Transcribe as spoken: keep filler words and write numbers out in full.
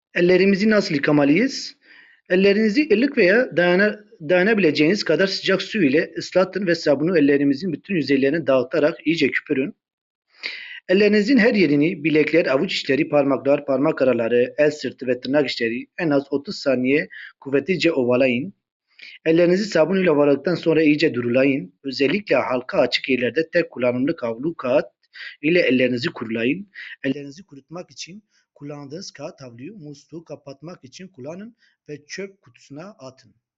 Ellerimizi nasıl yıkamalıyız? Ellerinizi ılık veya dayana, dayanabileceğiniz kadar sıcak su ile ıslatın ve sabunu ellerinizin bütün yüzeylerine dağıtarak iyice küpürün. Ellerinizin her yerini, bilekler, avuç içleri, parmaklar, parmak araları, el sırtı ve tırnak içleri en az otuz saniye kuvvetlice ovalayın. Ellerinizi sabun ile ovaladıktan sonra iyice durulayın. Özellikle halka açık yerlerde tek kullanımlık havlu kağıt ile ellerinizi kurulayın. Ellerinizi kurutmak için kullandığınız kağıt havluyu musluğu kapatmak için kullanın ve çöp kutusuna atın.